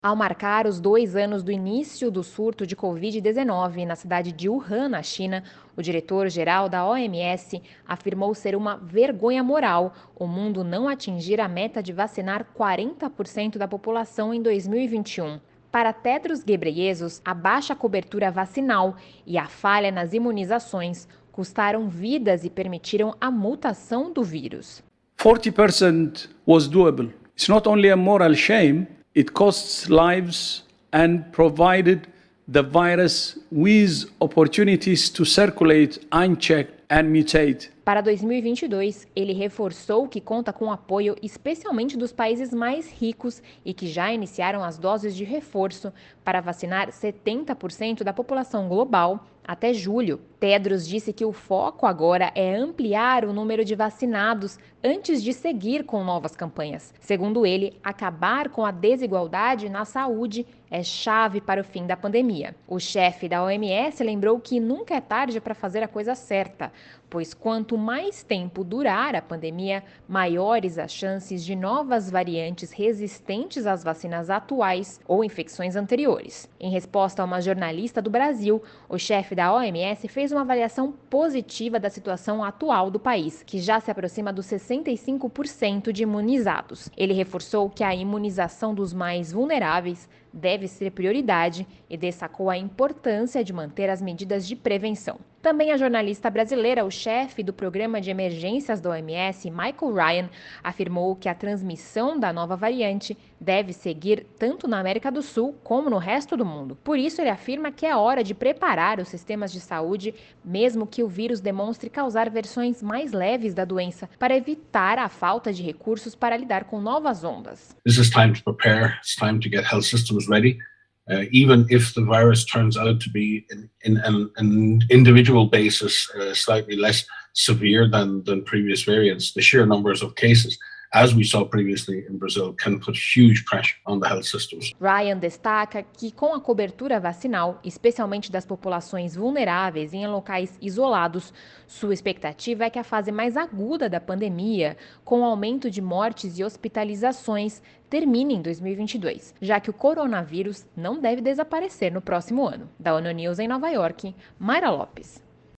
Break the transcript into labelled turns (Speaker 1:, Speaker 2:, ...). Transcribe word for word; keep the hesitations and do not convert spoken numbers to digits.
Speaker 1: Ao marcar os dois anos do início do surto de covid dezenove na cidade de Wuhan, na China, o diretor-geral da O M S afirmou ser uma vergonha moral o mundo não atingir a meta de vacinar quarenta por cento da população em dois mil e vinte e um. Para Tedros Ghebreyesus, a baixa cobertura vacinal e a falha nas imunizações custaram vidas e permitiram a mutação do vírus.
Speaker 2: forty percent was doable. It's not only a moral shame, it costs lives and provided the virus with opportunities to circulate unchecked and mutate.
Speaker 1: Para dois mil e vinte e dois, ele reforçou que conta com apoio especialmente dos países mais ricos e que já iniciaram as doses de reforço para vacinar setenta por cento da população global até julho. Tedros disse que o foco agora é ampliar o número de vacinados antes de seguir com novas campanhas. Segundo ele, acabar com a desigualdade na saúde é chave para o fim da pandemia. O chefe da O M S lembrou que nunca é tarde para fazer a coisa certa, pois quanto mais tempo durar a pandemia, maiores as chances de novas variantes resistentes às vacinas atuais ou infecções anteriores. Em resposta a uma jornalista do Brasil, o chefe da O M S fez uma avaliação positiva da situação atual do país, que já se aproxima dos sessenta e cinco por cento de imunizados. Ele reforçou que a imunização dos mais vulneráveis deve ser prioridade e destacou a importância de manter as medidas de prevenção. Também a jornalista brasileira, o chefe do Programa de Emergências da O M S, Michael Ryan, afirmou que a transmissão da nova variante deve seguir tanto na América do Sul como no resto do mundo. Por isso, ele afirma que é hora de preparar os sistemas de saúde, mesmo que o vírus demonstre causar versões mais leves da doença, para evitar a falta de recursos para lidar com novas ondas.
Speaker 3: This is time to prepare. It's time to get health systems ready. Uh, even if the virus turns out to be, in, in an, an individual basis, uh, slightly less severe than, than previous variants, the sheer numbers of cases, as we saw previously in Brazil, can put huge pressure on the health systems.
Speaker 1: Ryan destaca que com a cobertura vacinal, especialmente das populações vulneráveis e em locais isolados, sua expectativa é que a fase mais aguda da pandemia, com o aumento de mortes e hospitalizações, termine em dois mil e vinte e dois, já que o coronavírus não deve desaparecer no próximo ano. Da ONU News em Nova York, Mayra Lopes.